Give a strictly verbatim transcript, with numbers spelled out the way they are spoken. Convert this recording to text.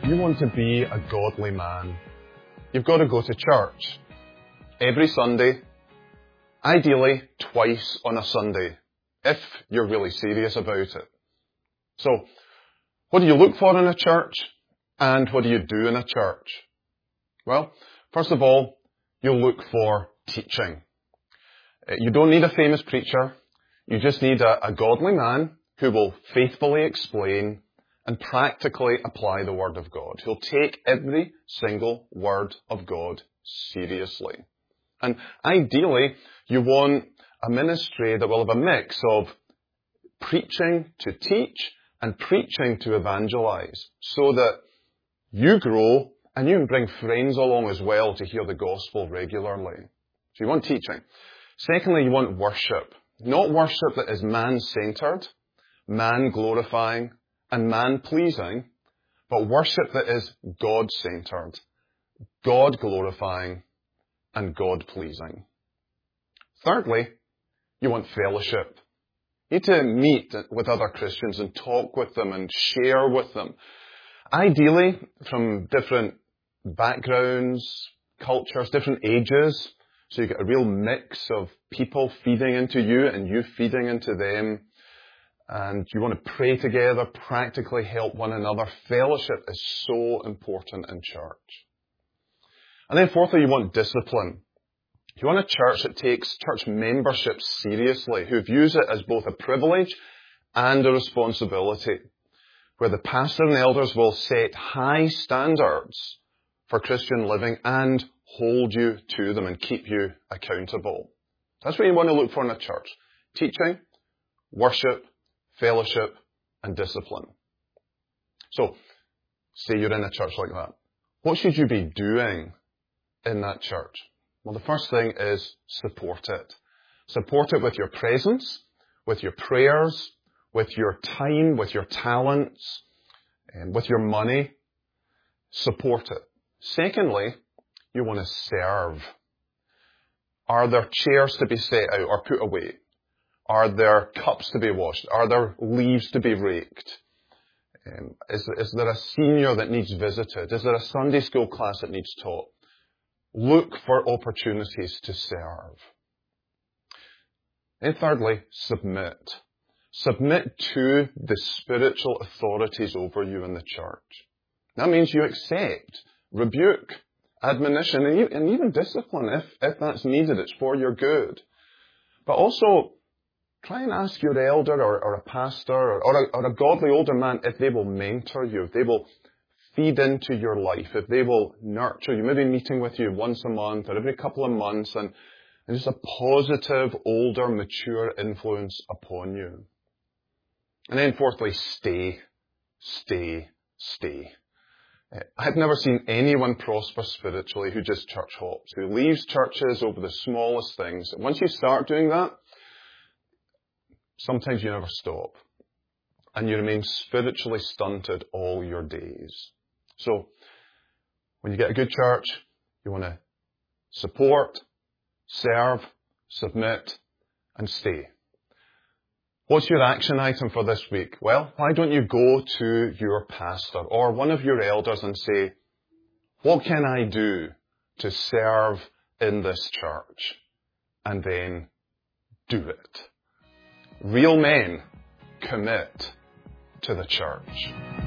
you want to be a godly man, you've got to go to church every Sunday, ideally twice on a Sunday, if you're really serious about it. So, what do you look for in a church, and what do you do in a church? Well, first of all, you'll look for teaching. You don't need a famous preacher. You just need a, a godly man who will faithfully explain and practically apply the Word of God. He'll take every single Word of God seriously. And ideally, you want a ministry that will have a mix of preaching to teach and preaching to evangelize, so that you grow and you can bring friends along as well to hear the gospel regularly. So you want teaching. Secondly, you want worship. Not worship that is man-centered, man-glorifying, and man-pleasing, but worship that is God-centered, God-glorifying, and God-pleasing. Thirdly, you want fellowship. You need to meet with other Christians and talk with them and share with them. Ideally, from different backgrounds, cultures, different ages, so you get a real mix of people feeding into you and you feeding into them. And you want to pray together, practically help one another. Fellowship is so important in church. And then fourthly, you want discipline. You want a church that takes church membership seriously, who views it as both a privilege and a responsibility, where the pastor and elders will set high standards for Christian living and hold you to them and keep you accountable. That's what you want to look for in a church. Teaching, worship, fellowship, and discipline. So, say you're in a church like that. What should you be doing in that church? Well, the first thing is support it. Support it with your presence, with your prayers, with your time, with your talents, and with your money. Support it. Secondly, you want to serve. Are there chairs to be set out or put away? Are there cups to be washed? Are there leaves to be raked? Um, is, is there a senior that needs visited? Is there a Sunday school class that needs taught? Look for opportunities to serve. And thirdly, submit. Submit to the spiritual authorities over you in the church. That means you accept rebuke, admonition, and even discipline if, if that's needed. It's for your good. But also, try and ask your elder or, or a pastor or, or, a, or a godly older man if they will mentor you, if they will feed into your life, if they will nurture you, maybe meeting with you once a month or every couple of months, and, and just a positive, older, mature influence upon you. And then fourthly, stay, stay, stay. I've never seen anyone prosper spiritually who just church hops, who leaves churches over the smallest things. Once you start doing that, sometimes you never stop, and you remain spiritually stunted all your days. So, when you get a good church, you want to support, serve, submit, and stay. What's your action item for this week? Well, why don't you go to your pastor or one of your elders and say, what can I do to serve in this church? And then do it. Real men commit to the church.